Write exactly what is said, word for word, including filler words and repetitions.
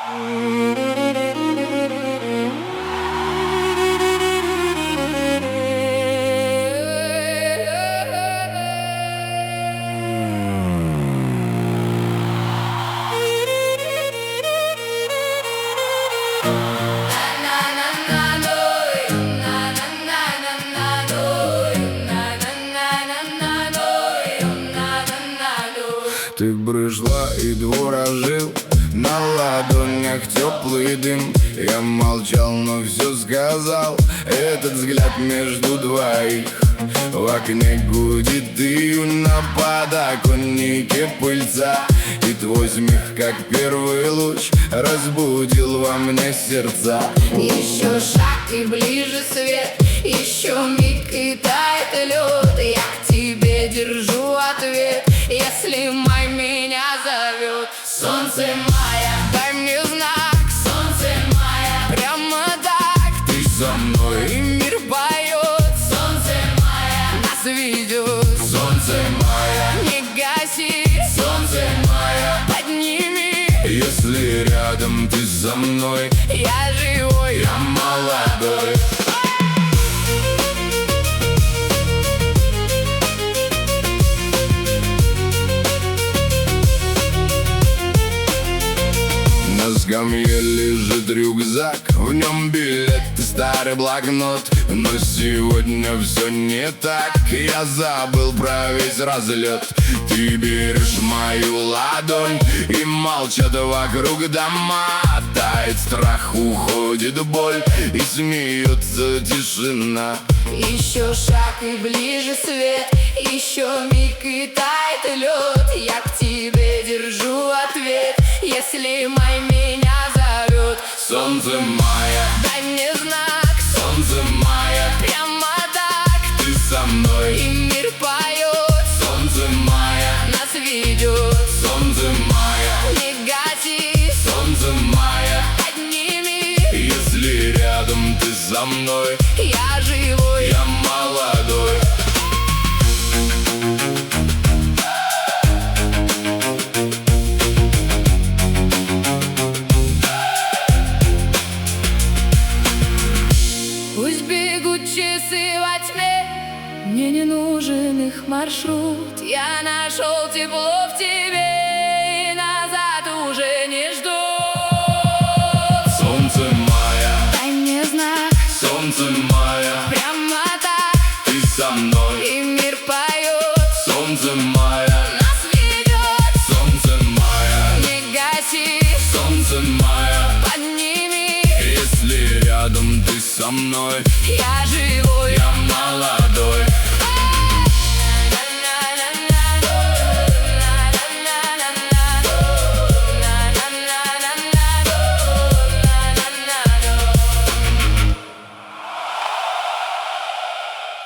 Ты брызжла и дворожил, на ладонях теплый дым. Я молчал, но все сказал. Этот взгляд между двоих. В окне гудит дым, на подоконнике пыльца. И твой смех, как первый луч, разбудил во мне сердца. Еще шаг и ближе свет, еще миг и тает лед. Я к тебе держу ответ, если май меня зовет. Солнце мая, дай мне знак. Солнце мая, прямо так. Ты со мной, И мир поет. Солнце мая, нас ведет. солнце мая, Не гаси, солнце мая. подними. Если рядом ты со мной, Я живой, я молодой. На скамье лежит рюкзак, в нем билет и старый блокнот. Но сегодня все не так, я забыл про весь разлет. Ты берешь мою ладонь, и молчат вокруг дома. Тает страх, уходит боль, и смеется тишина. еще шаг и ближе свет, еще миг и тает лед. Я к тебе держу ответ, если май меня зовет. Солнце мая, Дай мне знак, солнце мая, прямо так. ты со мной. И мир поет, Солнце мая, нас ведет. солнце мая, Не гаси, солнце мая. подними. Если рядом ты со мной, Я живой, я молодой. пусть бегут часы во тьме, мне не нужен их маршрут. Я нашел тепло в тебе, и назад уже не жду. Солнце мая, Дай мне знак, солнце мая, прямо так. ты со мной. И мир поет, Солнце мая, нас ведет. солнце мая, Не гаси, солнце мая. подними. Если рядом ты со мной, Я живой,